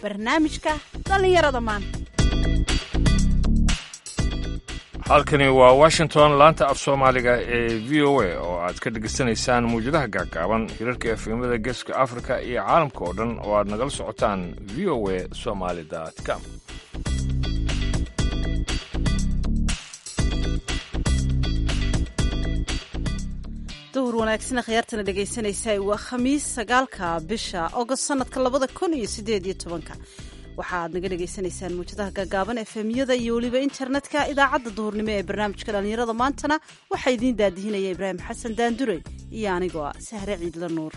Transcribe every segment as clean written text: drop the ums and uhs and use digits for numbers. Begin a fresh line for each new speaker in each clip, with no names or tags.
barnaamijka dhallinyarada maanta.
halkani waa washington, laanta af soomaaliga ee v o a oo aad ka dhegaysanaysaan muwjadaha gaagaaban hirarka efemada geeska afrika iyo caalamka oo dhan oo aad nagala socotaan v o a somali.com.
duhur wanaagsan khiyaartana dhegaysanaysaa waa khamiis 9 bisha August sanadka 2018. waxaad naga dhegaysanaysaan muujadaha gaagaaban efemyada iyo weliba internetka. idaacadda duhurnimo ee barnaamijka dhallinyarada maantana waxaa idiin daadihinaya Ibraahim Xasan Daandure iyo anigoo Sahre Ciidla Nuur.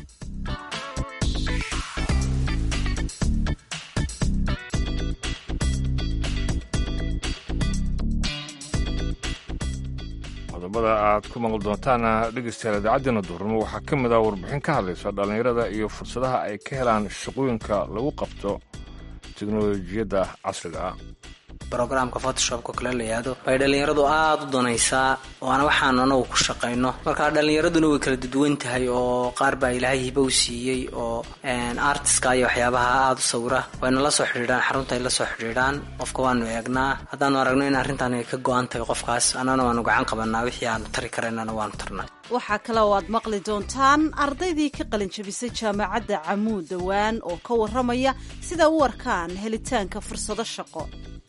qodobada aad ku maqli doontaana dhegeystayaal idaacaddeena duhurnimo waxaa ka mid ah warbixin ka hadlaysa dhallinyarada iyo fursadaha ay ka helaan shaqooyinka lagu qabto teknolojiyadda casriga ah.
brogramka photoshopka kale la yiraahdo bay dhalinyaradu aad u doonaysaa waana waxaan anagu ku shaqeyno. marka dhalinyaraduna way kala duwan tahay oo qaar baa Ilaahay hibo u siiyay oo artist-ka iyo waxyaabaha aad u sawira wayna la soo xiriiraan xarunta ay la soo xiriiraan qofka waanu eegnaa haddaan aragno in arrintan ay ka go'an tahay qofkaas anana waanu gacan qabanaa wixii aan tari karayna waanu tarnaa.
waxaa kale oo aad maqli doontaan ardaydii ka qalin jabisay jaamacadda Camuud Dawaan oo ka warramaya sida u arkaan helitaanka fursado shaqo.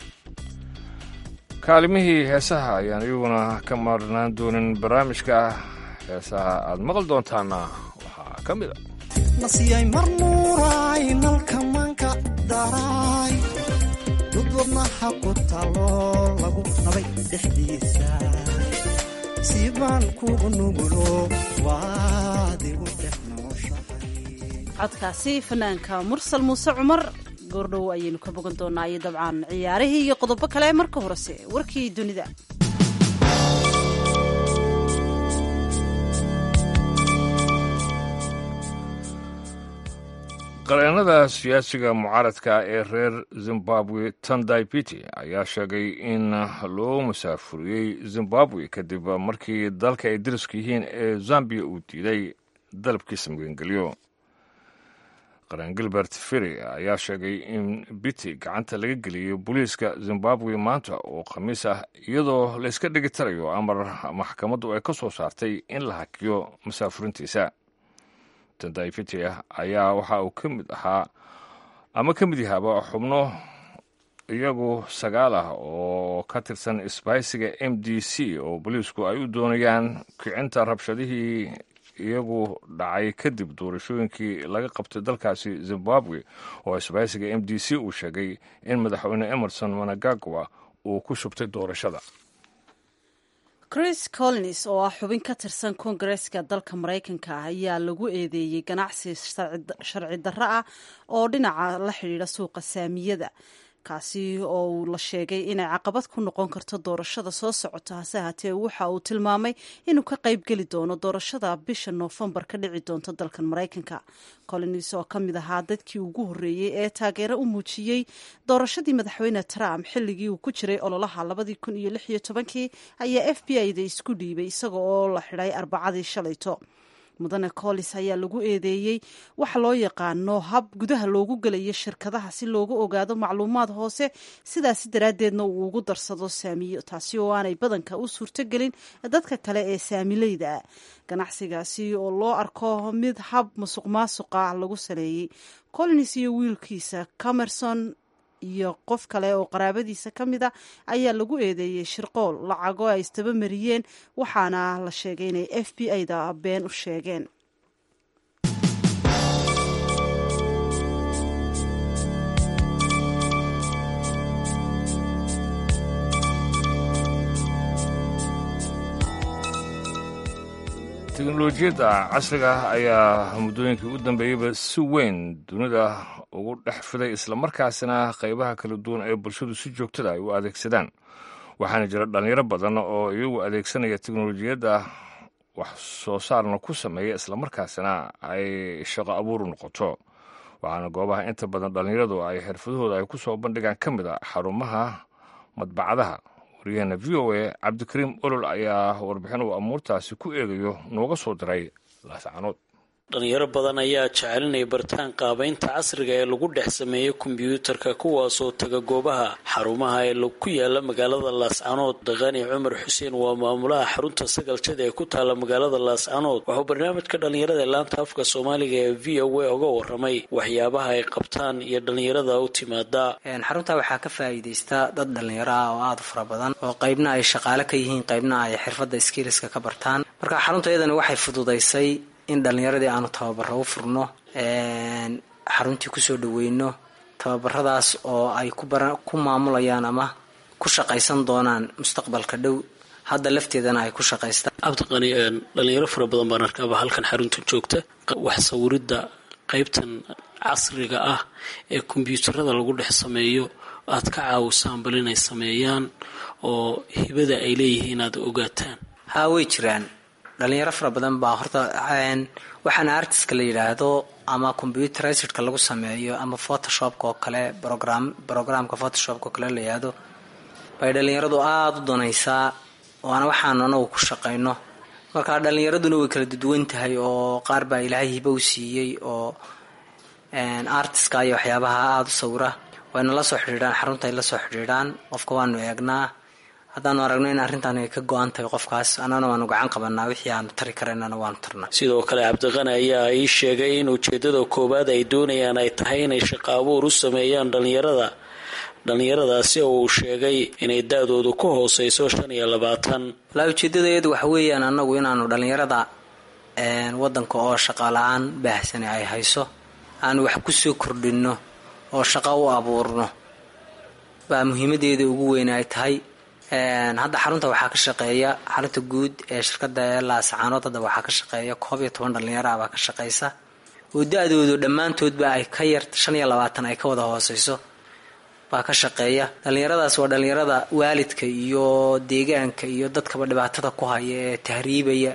kaalimihii heesaha ayaan iyaguna ka marnaan doonin barnaamijka heesaha aad maqli doontaana waxaa ka mid a
nasiyay marmuuray nalka manka daray dudurnaha ku talo lagu nabay dhexdiisa siibaan kugu nugulo waadigu dhexnooshahay.
codkaasi fanaanka Mursal Muuse Cumar goordhow ayaynu ka bogan doonaa iyo dabcan ciyaarihii iyo qodobo kale. marka horese warkii dunida.
qareennada siyaasiga mucaaradka ee reer Zimbabwe Tendai Biti ayaa sheegay in loo masaafuriyey Zimbabwe kadib markii dalka ay dariska yihiin ee Zambia uu diiday dalabkiisa magangelyo. qareen Gilbert Ferry ayaa sheegay in Biti gacanta laga geliyey booliiska Zimbabwe maanta oo khamiis ah iyadoo la iska dhigi tarayo amar maxkamaddu ay ka soo saartay in la hakiyo masaafurintiisa. Tendai Biti ayaa waxa uu ka mid yahaaba xubno iyagu 9 ah oo ka tirsan isbahaysiga MDC oo booliisku ay u doonayaan kicinta rabshadihii iyagu dhacay kadib doorashooyinkii laga qabtay dalkaasi Zimbabwe oo isbahaysiga MDC uu sheegay in madaxweyne Emerson Mnangagwa uu ku shubtay doorashada.
Chris Collins oo ah xubin ka tirsan Koongareeska dalka Mareykanka ayaa lagu eedeeyay ganacsi sharci darro ah oo dhinaca la xiriira suuqa saamiyada kaasi oo la sheegay inay caqabad ku noqon karto doorashada soo socota. hase haatee waxa uu tilmaamay inuu ka qayb geli doono doorashada bisha Noofembar ka dhici doonta dalkan Mareykanka. Collins oo ka mid ahaa dadkii ugu horreeyey ee taageero u muujiyey doorashadii madaxweyne Trump xilligii uu ku jiray ololaha 2016 ayaa FBI-da isku dhiibay isaga oo la xidhay Arbacadii shalayto. mudane Collins ayaa lagu eedeeyey waxa loo yaqaano hab gudaha loogu gelayo shirkadaha si loogu ogaado macluumaad hoose sidaas daraaddeedna uu ugu darsado saamiyo taasi oo aanay badanka u suurtogelin dadka kale ee saamileyda. ganacsigaasi oo loo arko mid hab musuqmaasuqa lagu saleeyey. Collins iyo wiilkiisa Camerson iyo qof kale oo qaraabadiisa ka mid a ayaa lagu eedeeyey shirqool lacago ay istaba mariyeen waxaana la sheegay inay FBI-da been u sheegeen.
teknolojiyadda casriga ayaa muddooyinkii u dambeeyeyba si weyn dunida ugu dhex fiday islamarkaasina qaybaha kala duwan ee bulshadu si joogtada ay u adeegsadaan. waxaana jira dhallinyaro badan oo iyagu adeegsanaya teknolojiyadda wax soo saarna ku sameeya islamarkaasina ay shaqo abuur noqoto. waxaana goobaha inta badan dhallinyaradu ay xirfadahooda ay ku soo bandhigaan ka mid a xarumaha madbacadaha. waryaheena v o a cabdikariim olol ayaa warbixin uu amuurtaasi ku eegayo nooga soo diray laascanood.
dhalinyaro badan ayaa jecel inay bartaan qaabaynta casriga ee lagu dhex sameeyo kombiyuutarka kuwaasoo taga goobaha xarumaha ee ku yaala magaalada laascanood. Dhaqani Cumar Xuseen waa maamulaha xarunta Sagaljada ee ku taala magaalada laascanood. wuxuu barnaamijka dhalinyarada ee laanta afka Soomaaliga ee VOA uga waramay waxyaabaha ay qabtaan iyo dhalinyarada u timaada.
xarunta waxaa ka faa'iideysta dad dhalinyaro ah oo aad u fara badan oo qaybna ay shaqaale ka yihiin qaybna ay xirfadda skillska ka bartaan. marka xarunta iyadana waxay fududeysay in dhalinyaradii aanu tababaro u furno xaruntii kusoo dhaweyno tababaradaas oo ay ku maamulayaan ama ku shaqaysan doonaan mustaqbalka dhow hadda lafteedana ay ku shaqaystaan.
Cabdiqani dhalinyaro fara badan baan arkaaba halkan xarunta joogta wax sawirida qaybtan casriga ah ee kombiyuutarada lagu dhex sameeyo aad ka caawisaan bal inay sameeyaan oo hibada ay leeyihiin aad ogaataan.
haa way jiraan dhalinyaro fara badan baa horta waxaana artiska la yidhaahdo ama computerizedka lagu sameeyo ama photoshopka oo kale programka photoshopka oo kale la yidhaahdo bay dhalinyaradu aada u doonaysaa waana waxaan anagu ku shaqayno. marka dhalinyaraduna way kala duwan tahay oo qaar baa ilaahay hibo u siiyey oo artiska iyo waxyaabaha aada u sawira wayna la soo xidhiidhaan xarunta ay la soo xidhiidhaan qofka waanu eegnaa haddaanu aragno in arrintan ay ka go-an tahay qofkaas annana waanu gacan qabanaa wixii aanu tari karaynana waanu tarnaa.
sidoo kale Cabdiqani ayaa ii sheegay in ujeedada koowaad ay doonayaan ay tahay inay shaqo abuur u sameeyaan dhalinyaradaasi oo uu sheegay inay da-doodu ku hooseyso 25.
walaa ujeedadayadu waxa weeyaan annagu inaanu dhalinyarada wadanka oo shaqaala-aan baahsani ay hayso aanu wax kusoo kordhino oo shaqo u abuurno baa muhiimadeeda ugu weyn ay tahay. hadda xarunta waxaa ka shaqeeya xarunta guud ee shirkada laascaanood hadda waxaa ka shaqeeya 11 dhalinyaro baa ka shaqeysa oo da-doodu dhammaantoodba ay ka yar 25 ay ka wada hooseyso baa ka shaqeeya. dhalinyaradaas waa dhalinyarada waalidka iyo deegaanka iyo dadkaba dhibaatada ku haya ee tahriibaya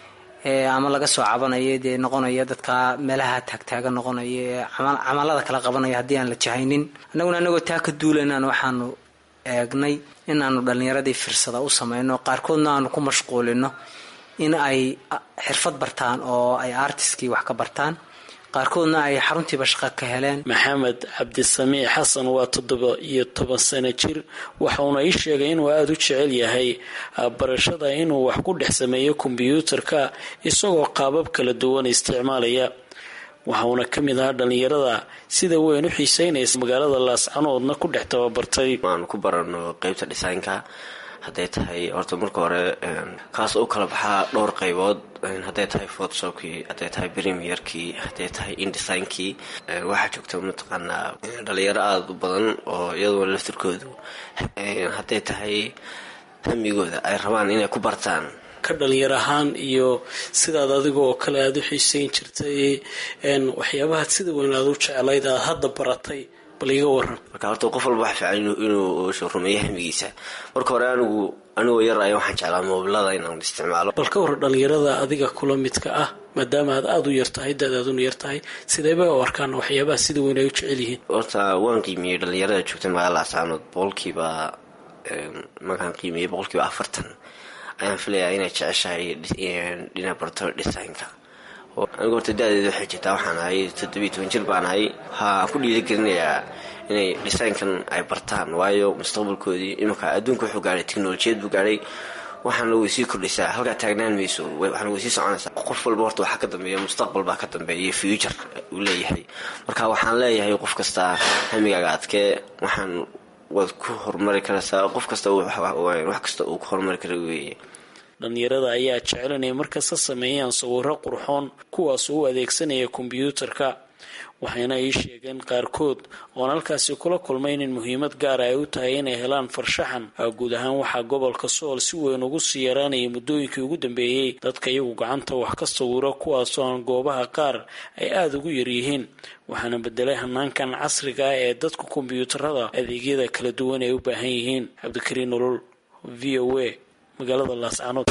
ama laga soo cabanaya dee noqonaya dadka meelaha taagtaaga noqonaya ee camalada kala qabanaya haddii aan la jahaynin. anagoo taa ka duulanaan waxaanu eegnay inaanu dhalinyaradii firsada u sameyno qaarkoodna aanu ku mashquulino in ay xirfad bartaan oo ay artiskii wax ka bartaan qaarkoodna ay xaruntiiba shaqo ka heleen.
Maxamed Cabdisamiic Xasan waa 17 sano jir waxauna ii sheegay inuu aada u jecel yahay barashada inuu wax ku dhex sameeyo kombiyuutarka isagoo qaabab kala duwan isticmaalaya. waxauna ka mid ahaa dhalinyarada sida weyn u xiiseynaysa magaalada laascanoodna ku dhex tababartay.
waan ku barano qaybta designka hadday tahay horta marka hore kaas u kala baxaa dhowr qaybood hadday tahay photoshopkii hadday tahay premierkii hadday tahay indesignki. waxaa joogta mataqaanaa dhalinyaro aada u badan oo iyadoo laftirkoodu hadday tahay hamigooda ay rabaan inay ku bartaan
ka dhalinyar ahaan iyo sidaad adiga oo kale aada u xiiseyn jirtay waxyaabaha sida weyn aada u jeclayd aad hadda baratay bal iga waran.
marka horta qof walba waxa fiican inuu rumeeyo hamigiisa. marka hore anigoo yar ayaa waxaan jeclaa moobilada inaan isticmaalo.
bal ka waran dhalinyarada adiga kula midka ah maadaama aad aada u yartahay da-daaduna yartahay sideeba u arkaan waxyaabaha sida weyn ay u jecel yihiin.
horta waan qiimiyey dhalinyarada joogta magaalada laascaanood boqolkiiba markaan qiimiyey 40% ayaan filayaa inay jeceshahay dhinaca barto designka. anigu horta da-deeda waxay jirtaa waxaan ahay 17 jir baan ahay waxaan ku dhiirigelinayaa inay designkan ay bartaan waayo mustaqbalkoodii iminka adduunka wuxuu gaadhay teknolojiyad buu gaadhay waxaana way sii kordhisaa halkaa taagnaan mayso waxaana way sii soconaysaa. qof walba horta waxaa ka dambeeya mustaqbal baa ka dambeeya future uu leeyahay. marka waxaan leeyahay qof kasta hamigaaga adkee waxaan waad ku horumari karaysaa qof kasta wax kasta uu ku horumari kara weeye.
dhalinyarada ayaa jecel inay markasta sameeyaan sawiro qurxoon kuwaas u adeegsanaya kombiyuutarka waxayna ii sheegeen qaarkood oon halkaasi kula kulmayn in muhiimad gaara ay u tahay inay helaan farshaxan. guud ahaan waxaa gobolka Sool si weyn ugu sii yaraanayay muddooyinkii ugu dambeeyey dadka iyagu gacanta wax ka sawiro kuwaasoo aan goobaha qaar ay aada ugu yaryihiin waxaana bedelay hanaankan casriga ah ee dadka kombiyuutarada adeegyada kala duwan ay u baahan yihiin. Cabdikariin Nolol VOA magaalada laascaanood.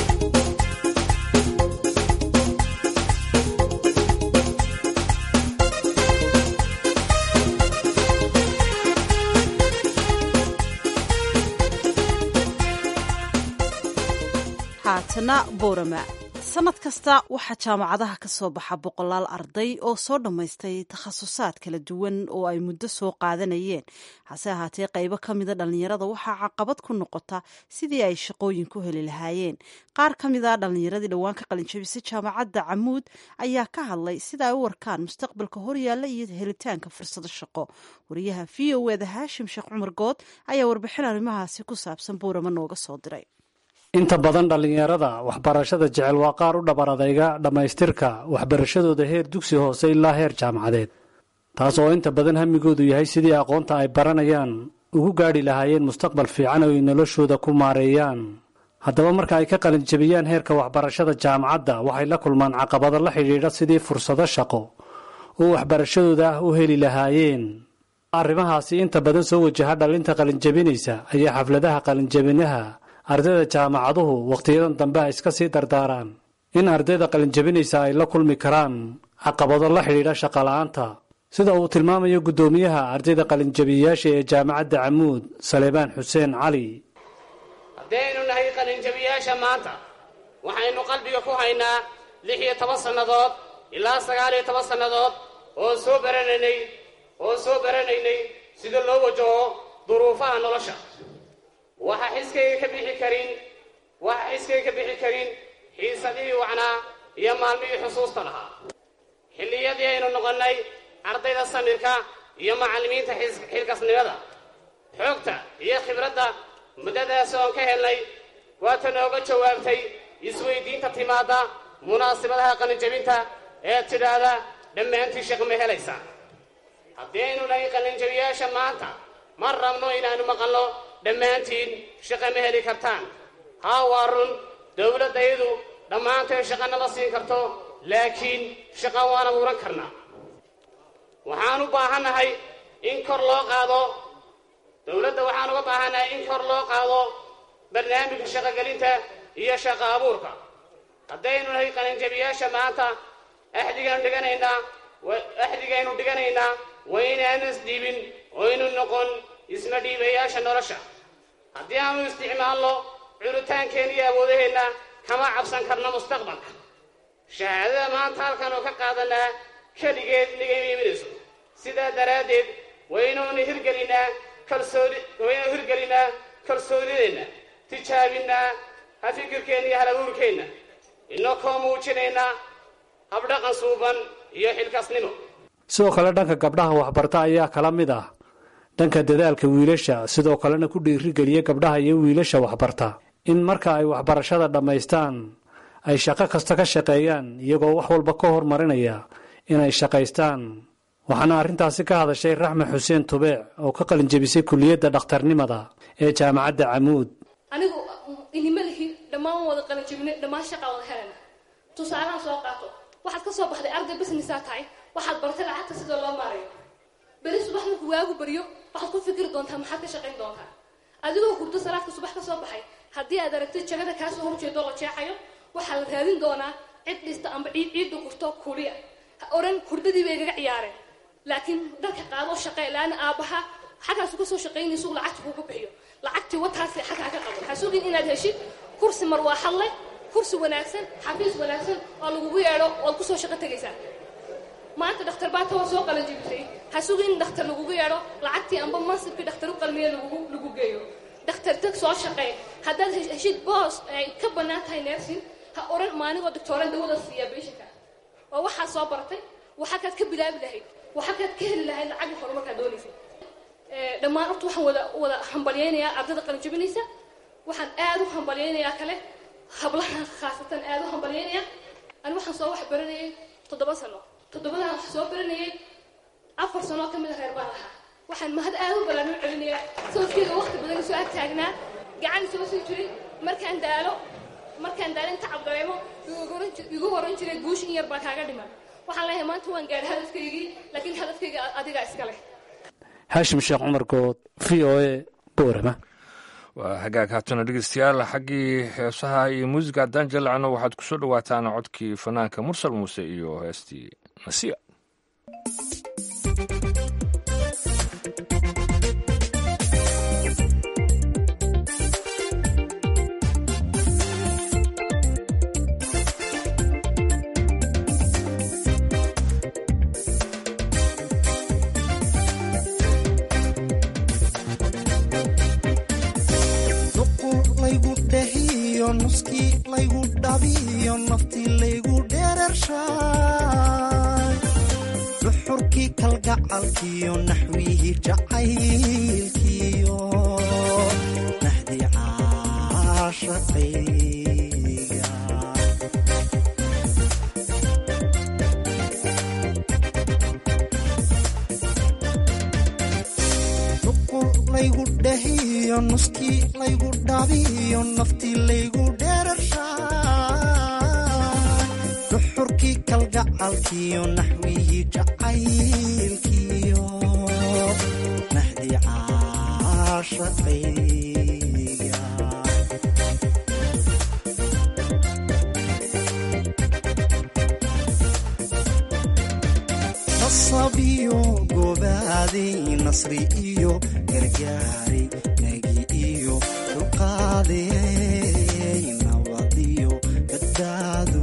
haatana boorama sanad kasta waxaa jaamacadaha ka soo baxa boqolaal arday oo soo dhammaystay takhasusaad kala duwan oo ay muddo soo qaadanayeen hase ahaatee qaybo ka mida dhallinyarada waxaa caqabad ku noqota sidii ay shaqooyin ku heli lahaayeen qaar ka mida dhallinyaradii dhowaan ka qalinjabisay jaamacadda camuud ayaa ka hadlay sida ay u warkaan mustaqbalka horyaalla iyo helitaanka fursado shaqo wariyaha v o eda haashim sheekh cumar good ayaa warbixin arrimahaasi ku saabsan buurama nooga soo diray
inta badan dhallinyarada waxbarashada jecel waa qaar u dhabar adayga dhammaystirka waxbarashadooda heer dugsi hoose ilaa heer jaamacadeed taas oo inta badan hamigoodu yahay sidii aqoonta ay baranayaan ugu gaadhi lahaayeen mustaqbal fiican oo ay noloshooda ku maareeyaan haddaba marka ay ka qalinjabiyaan heerka waxbarashada jaamacadda waxay la kulmaan caqabado la xidhiidha sidii fursado shaqo oo waxbarashadooda u heli lahaayeen arrimahaasi inta badan soo wajaha dhalinta qalinjabinaysa ayaa xafladaha qalinjabinaha ardayda jaamacaduhu wakhtiyadan dambe ay iska sii dardaaraan in ardayda qalinjabinaysa ay la kulmi karaan caqabado la xidhiidha shaqola'aanta sida uu tilmaamayo guddoomiyaha ardayda qalinjabiyayaasha ee jaamacadda camuud saleebaan xuseen cali
haddaynu nahay qalinjabiyaasha maanta waxaynu qalbiga ku haynaa 16 sannadood ilaa 19 sannadood oo soo baranaynay sida loo wajaho duruufaha nolosha waxa xiskayga ka bixi karin xiisadihii wacnaa iyo maalmihii xusuusta lahaa xilliyadii aynu noqonnay ardayda samirka iyo macallimiinta xilkasnimada xoogta iyo khibradda muddadaas oon ka helnay waata nooga jawaabtay isweydiinta timaadda munaasabadaha qalinjabinta ee tidhaahda dhammaantii shaqo ma helaysaa haddii aynu nahay qalinjabiyaasha maanta ma rabno inaanu maqalno dhammaantiin shaqo ma heli kartaan haa waa run dowladdayadu dhammaanteen shaqo nama siin karto laakiin shaqo waan abuuran karnaa waxaan u baahannahay in kor loo qaado dowladda waxaan uga baahannahay in kor loo qaado barnaamijka shaqogelinta iyo shaqo abuurka haddaynu nahay qalinjabiyaasha maanta axdigaynu dhiganaynaa waa inaanu isdhiibin oo ynu noqon isma dhiibayaasha nolosha haddii aanu isticmaalno curitaankeenna iyo awoodaheenna kama cabsan karno mustaqbalka shahaadada maanta halkaanu ka qaadanaa keligeed nigama iminayso sidaa daraaddeed waynaynu hirgelinaa kalsoonideenna tijaabinnaa hafikirkeenna iyo halabuurkeenna inakoo muujinaynaa habdhaqan suuban iyo xilkasnimo
sidoo kale dhanka gabdhaha waxbarta ayaa kala mid ah dhanka dadaalka wiilasha sidoo kalena ku dhiirigeliya gabdhaha iyo wiilasha waxbarta in marka ay waxbarashada dhammaystaan ay shaqo kasta ka shaqeeyaan iyagoo wax walba ka hormarinaya inay shaqaystaan waxaana arrintaasi ka hadashay raxme xuseen tubeec oo ka qalinjabisay kulliyadda dhakhtarnimada ee jaamacadda camuud
anigu inimalihi dhammaan wada qalinjabinay dhammaan shaqaa wada helana tusaalahan soo qaato waxaad ka soo baxday arday businessaa tahay waxaad bartay lacagta sida loo maareeyo beri subax markuu waagu baryo waxaad ku fikiri doontaa maxaad ka shaqayn doontaa adigoo hurdo salaadka subax ka soo baxay haddii aad aragtay jagada kaasoo horjeedo la jeexayo waxaa la raadin doonaa cid dhista amba ciidda gurto kuuliya ha oran hurdadii bay igaga ciyaareen laakiin dalka qaadoo shaqee laana aabbaha xaggaasu ka soo shaqaynaysu lacagta kuuga bixiyo lacagtii wataasi xaggaa ka qabo ha sugin inaad heshid kursi marwaaxad leh kursi wanaagsan xafiis wanaagsan oo lagugu yeedho ood ku soo shaqo tegaysaa maanta dhakhtar baata waa soo qalanjibisay ha sugin in dhakhtar lagugu yeedho lacagtii amba mansibkii dhakhtar u qalmiye lagu geeyo dhakhtar tag soo shaqee haddaad heshid boos ay ka bannaan tahay neersin ha oran maanigoo doctooran dawada siiya beeshinka oo waxaad soo baratay waxakaad ka bilaabi lahayd waxakaad ka heli lahayd lacagii horumarkaad doonaysay dhammaan horta waxaan wada hambalyaynayaa ardayda qalinjabinaysa waxaan aad u hambalyaynayaa kale hablaha khaasatan aad u hambalyaynaya ani waxaan soo wax baranayay 7 sano 7 wax soo baranayay 4 sano ka mid ah reer baan ahaa waxaan mahad aad u balaaran celinaya sababkeeda waqti badan soo ag taagnaa gacan soo sii jiray markaan daalo inta cabdareemo igu horan jiray guush in yar baa kaaga dhiman waxaan leeyahay maanta waan gaadhay hadafkaygii laakiin hadafkayga adiga iska leh
haashim sheekh cumar good v o a boorama
waa hagaag haatana dhegeystayaal xaggii heesaha iyo muusiga haddaan jalacno waxaad ku soo dhowaataan codkii fanaanka mursal muuse iyo heestii nasiya
iyo nuskii laygu dhabiyo naftii laygu dherershaay duxurkii kalgacalkiyo naxwihii jacaylkiyo nahdii caashaqayga nuqul laygu dhahiyo nuskii laygu dhabiyo naftii laygu dherershaay duxurkii kalgacalkiyo naxwihii jacaylkiyo nahdii caashaqayga nasabiyo gobaaday nasri iyo gargaaray nagi iyo dulqaaday nabadiyo badbaado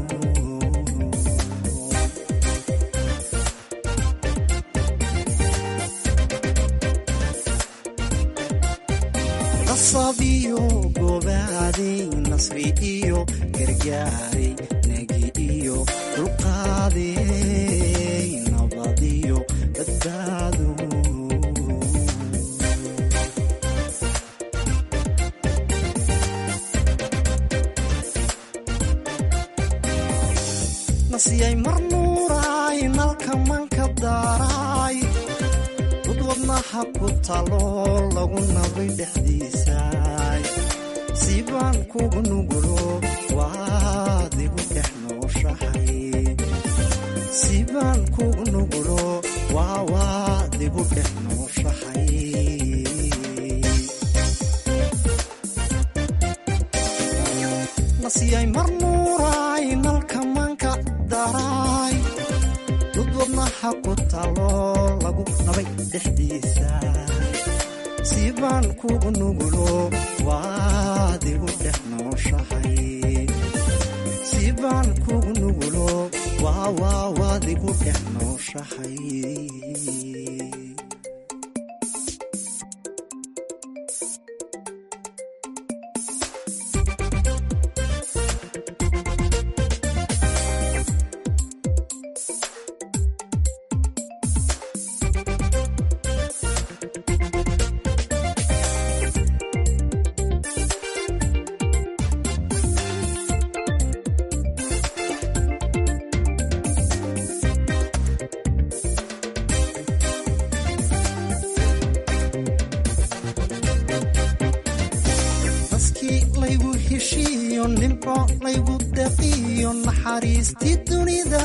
nasabiyo gobaaday nasri iyo gargaaray nagi iyo dulqaaday nabadiyo badbaado nasiyay marnuuraay nalka manka daaraay dud wadnaha ku talo lagu nabay dhexdiisaay siibaan kugu nugulo waad igu dhex nooshahay siibaan kugu nugulo waad igu dhex nooshahay nasiyay marnuuraay nalka manka daaraay dud wadnaha ku talo lagu nabay dhexdiisa siibaan kugu nugulo waad igu dhex nooshahay siibaan kugu nugulo waad igu dhex nooshahay nimco laygu daqiyo naxariistii dunida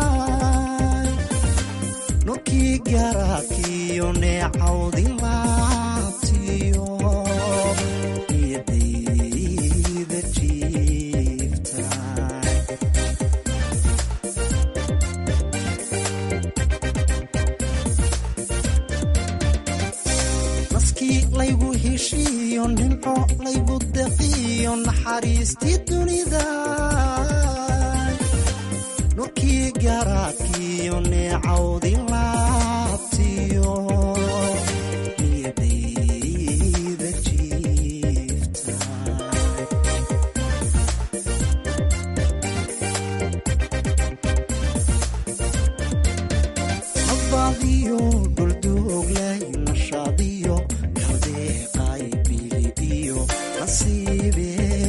nurkii garaadkiyo neecawdi laabtiyo niyadayda jiifta naskii laygu heshiiyo nimco laygu daqiyo naxariistii dunida nurkii garaadkiyo neecawdi laabtiyo niyadayda jiifta nabadiyo dhuldooglay nashaadiyo kaldeeqay bilibiyo nasiibe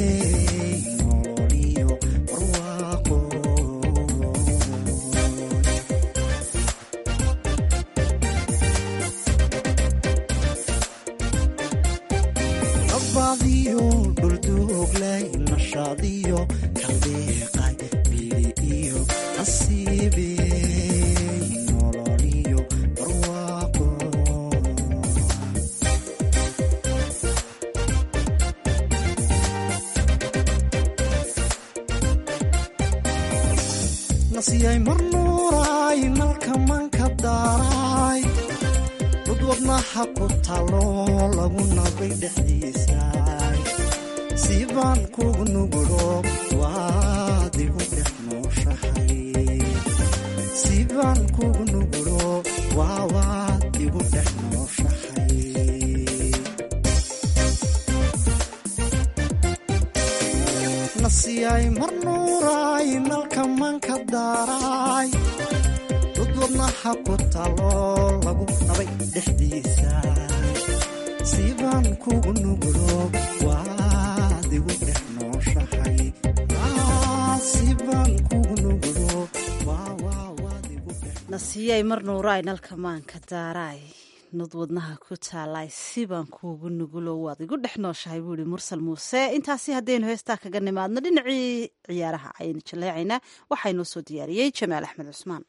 dhuldooglay nashaadiyo kaldeeqay bilibiyo nasiibe nololiyo barwaaqo nasiyay marnuuraay nalka manka daaraay dud wadnaha ku talo lagu nabay dhexdiisaay siibaan kugu nugulo waad igu dhex nooshahay siibaan kugu nugulo waad igu dhex nooshahay nasiyay mar nuuraay nalka manka daaraay dad wadnaha ku talo lagu nabay dhexdiisa siibaan kugu nugulo waad igu dhex nooshahay siibaan kugu nugulo
nasiyay mar nuuraay nalka maanka daaraay nud wadnaha ku taalaay sibaan kuugu nugulo waad igu dhex nooshahay buu ihi mursal muuse. intaasi haddaynu heestaa kaga nimaadno dhinacii ciyaaraha ayaynu jaleecaynaa. waxaa inoo soo diyaariyey jamaal axmed cusmaan.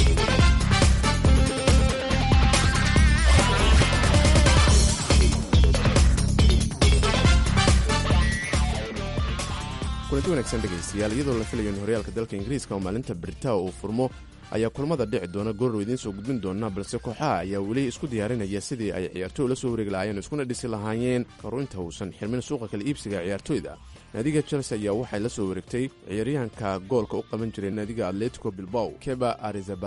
kulanti wanaagsan dhegaystayaal, iyadoo la filayo in horyaalka dalka ingiriiska oo maalinta beritaa uu furmo ayaa kulamada dhici doona goorrow idiin soo gudbin doona, balse kooxaha ayaa weli isku diyaarinaya sidii ay ciyaartoy ula soo wareegi lahaayeen iskuna dhisi lahaayeen karu inta uusan xirmin suuqa kala iibsiga ciyaartoyda. naadiga chelsea ayaa waxay la soo wareegtay ciyaaryahanka goolka u qaban jiray naadiga atletico bilbao keba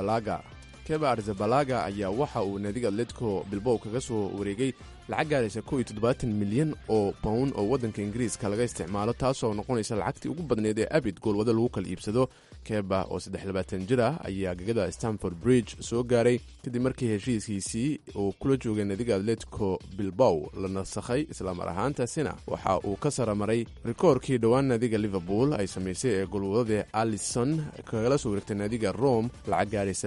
arizabalaga ayaa waxa uu naadiga atletico bilbao kaga soo wareegay lacag gaaraysa milyan oo pound oo waddanka ingiriiska laga isticmaalo, taasoo noqonaysa lacagtii ugu badneed ee abid goolwada lagu kala iibsado. keba oo jir ah ayaa gegada stamford bridge soo gaaray kadib markii heshiiskiisii uu kula joogay naadiga atletico bilbao la nasakhay, islamar ahaantaasina waxa uu ka saramaray rikoorkii dhowaan naadiga liverpool ay samaysay ee goolwadada alison kagala soo wareegtay naadiga rome lacag gaaraysa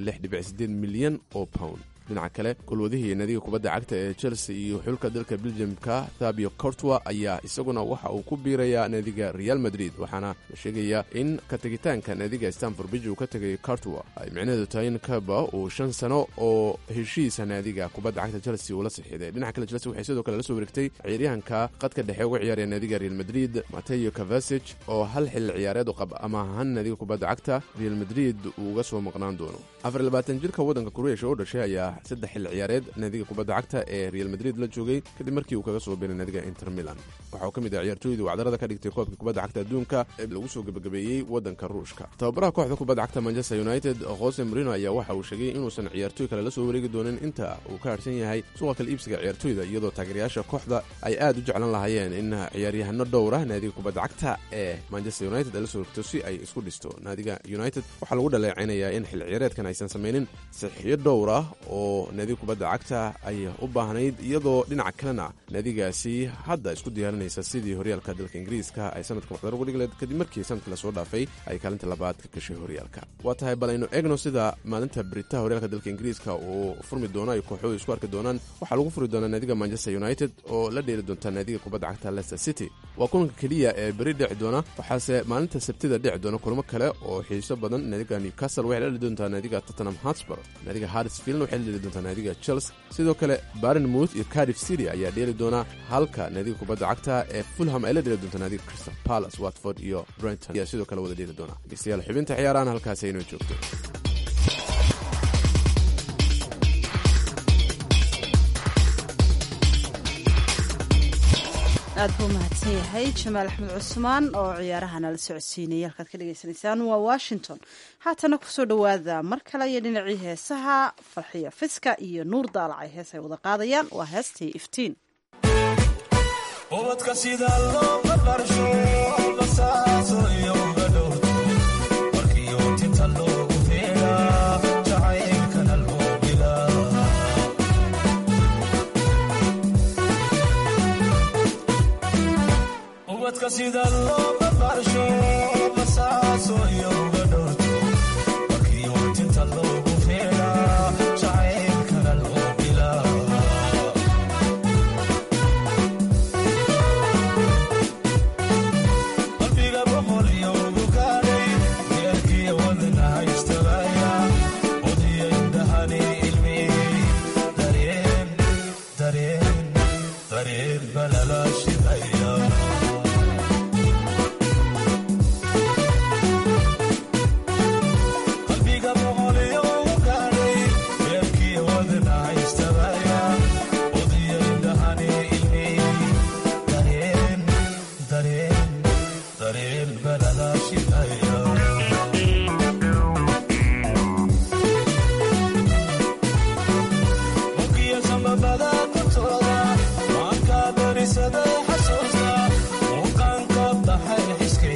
milyan oo pound. dhinaca kale golwadihii naadiga kubadda cagta ee chelsea iyo xulka dalka beljamka thabio courtois ayaa isaguna waxa uu ku biirayaa naadiga real madrid, waxaana la sheegayaa in ka tegitaanka naadiga stamford bridge uu ka tegay courtois ay micnaheedu tahay in kaba uu 5 sano oo heshiisa naadiga kubadda cagta chelsea uu la saxiiday. dhinaca kale chelsea waxay sidoo kale la soo wareegtay ciyaaryahanka qadka dhexe uga ciyaaraya naadiga real madrid Mateo Kovacic oo hal xil ciyaareed u qaba ama ahaan naadiga kubadda cagta real madrid uu uga soo maqnaan doono. 24 jirka waddanka Croatia oo dhashay ayaa 3 xil ciyaareed naadiga kubadda cagta ee Real Madrid la joogay kadib markii uu kaga soo biiray naadiga Inter Milan. waxa uu ka mid ah ciyaartooyda wacdarada ka dhigtay koobka kubadda cagta adduunka ee lagu soo gabagabeeyey waddanka Ruushka. tababaraha kooxda kubadda cagta Manchester United Jose Mourinho ayaa waxa uu sheegay inuusan ciyaartooy kale la soo wareegi doonin inta uu ka harsan yahay suuqa kala iibsiga ciyaartooyda, iyadoo taageerayaasha kooxda ay aad u jeclan lahaayeen in ciyaaryahano dhowr ah naadiga kubadda cagta ee Manchester United la soo wareegto si ay isku dhisto. naadiga United waxaa lagu dhaleecinayaa in xil ciyaareedkan aysan samaynin saxiix dhowr ah oo naadiga kubadda cagta ay u baahnayd, iyadoo dhinaca kalena naadigaasi hadda isku diyaarinaysa sidii horyaalka dalka ingiriiska ay sanadkan waxdar ugu dhigleed kadib markii sanadkii lasoo dhaafay ay kaalinta labaad ka gashay horyaalka. waa tahay bal aynu eegno sida maalinta beritaha horyaalka dalka ingiriiska uu furmi doono ay kooxoodu isku arki doonaan. waxaa lagu furi doonaa naadiga Manchester United oo la dheeli doonta naadiga kubadda cagta Leicester City. waa kulanka keliya ee beri dhici doona, waxaase maalinta sabtida dhici doona kulamo kale oo xiiso badan. naadiga Newcastle waxay la dheli doontaa naadiga Tottenham Hotspur, naadiga Huddersfield waxay la dheli doontaa naadiga Chelsea, sidoo kale Bournemouth iyo Cardiff City ayaa dheeli doona, halka naadiga kubadda cagta ee Fulham ay la dheeli doontaa naadiga Crystal Palace, Watford iyo Brighton ayaa sidoo kale wada dheeli doona. dhegeystayaal, xubinta ciyaarahan halkaasi aynoo joogto.
aad buu mahadsan yahay jamaal axmed cusmaan oo ciyaarahana la socodsiinayay. halkaad ka dhegaysanaysaan waa washington. haatana kusoo dhowaada mar kale iyo dhinacii heesaha farxiya fiska iyo nuur daalacay hees ay wada qaadayaan. waa heestii iftiin.
ubadka sida looga qarsho basaaso iyo gadhow markii uu tinta loogu feeraa jacaylkana loo bilaa ubadka sida looga qarsho basaaso iyo gadhow markii uu tinta loogu feeraa jacaylkana loo bilaa xasuusta muuqaanka baxay xiske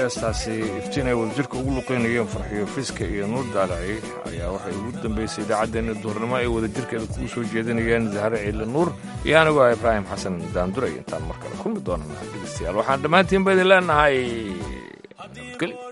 heestaasi iftiin ay wadajirka ugu luqeynayeen farxiyo fiska iyo nuur daalaci ayaa waxay ugu dambeysay idaacaddeenna duhurnimo ay wadajirkeeda kugu soo jeedinayeen zahre ciile nuur iyo anigoo ah ibraahim xasan daanduray intaan mar kale kulmi doonana dhegeystayaal waxaan dhammaantiin ba idin leenahay nabadgelyo